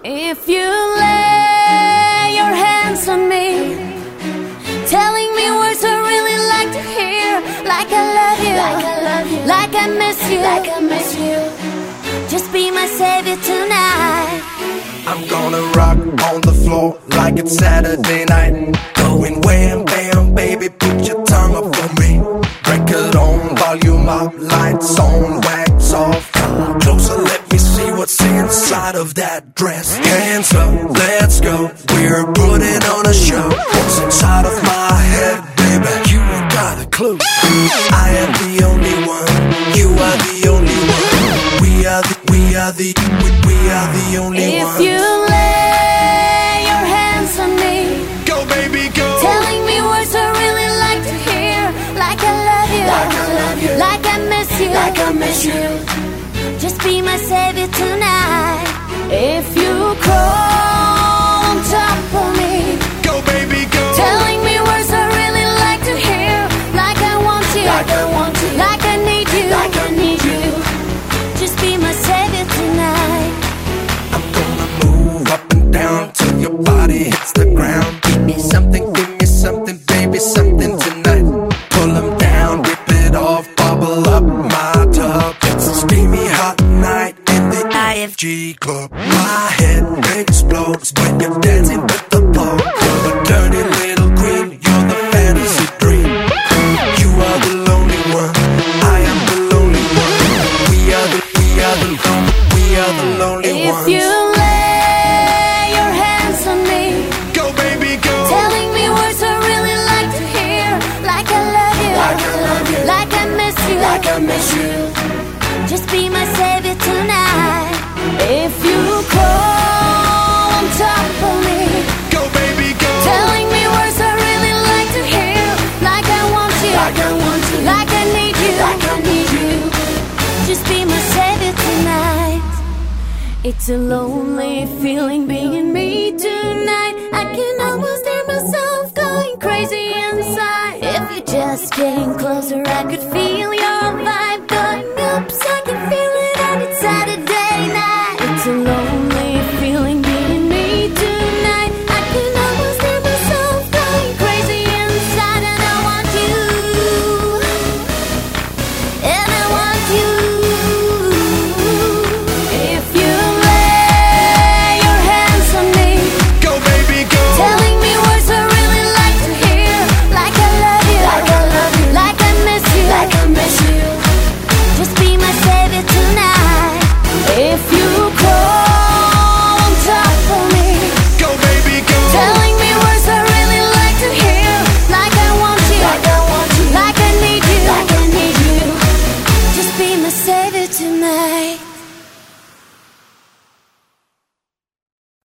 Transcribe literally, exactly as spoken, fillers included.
If you lay your hands on me, telling me words I really like to hear, like I love you, like I love you, like I miss you, like I miss you. Just be my savior tonight. I'm gonna rock on the floor like it's Saturday night. Going wham bam, baby, put your tongue up for me. Record on, volume up, lights on, wax off. Come closer, let me see what's inside of that dress. Hands up, let's go. We're putting on a show. What's inside of my head, baby? You ain't got a clue. I am the only one. You are the only one. We are the, we are the, we, we are the only if ones. If you lay your hands on me, go baby, go. Telling me words I really like to hear, like I love you, like I love you, like I miss you, like I miss you. Just be my savior tonight. If you crawl on top of me, go baby, go. Telling me words I really like to hear, like I want you, like I want you, like I need you, like I need you. Just be my savior tonight. I'm gonna move up and down till your body hits the ground. Give me something, give me something, baby, something tonight. Pull them down, rip it off, bubble up my tub. It's a steamy hot night in the I F G club. My head explodes when you're dancing with the pole. You're a dirty little queen, you're the fantasy dream. You are the lonely one, I am the lonely one. We are the, we are the lonely, we are the lonely if ones. If you lay your hands on me, go baby, go. Telling me words I really like to hear, like I love you, like I love you, like I miss you, like I miss you. Just be my savior tonight. If you crawl on top of me, go baby, go. Telling me words I really like to hear, like I want you, like I want you, like I need you, like I need you. Just be my savior tonight. It's a lonely feeling being me tonight. I can almost hear myself going crazy inside. If you're just getting closer, I could feel your vibe going up, so I can feel it and it's Saturday night. It's a lonely feeling being me tonight. I can almost hear myself going crazy inside, and I want you, and I want you. If you lay your hands on me, go baby, go. Telling me words I really like to hear, like I love you, like I love you, like I miss you, like I miss you. Just be my savior tonight. If you crawl on top of me, go baby, go. Telling me words I really like to hear, like I want you, like I want you, like I need you, like I need you. Just be my savior tonight.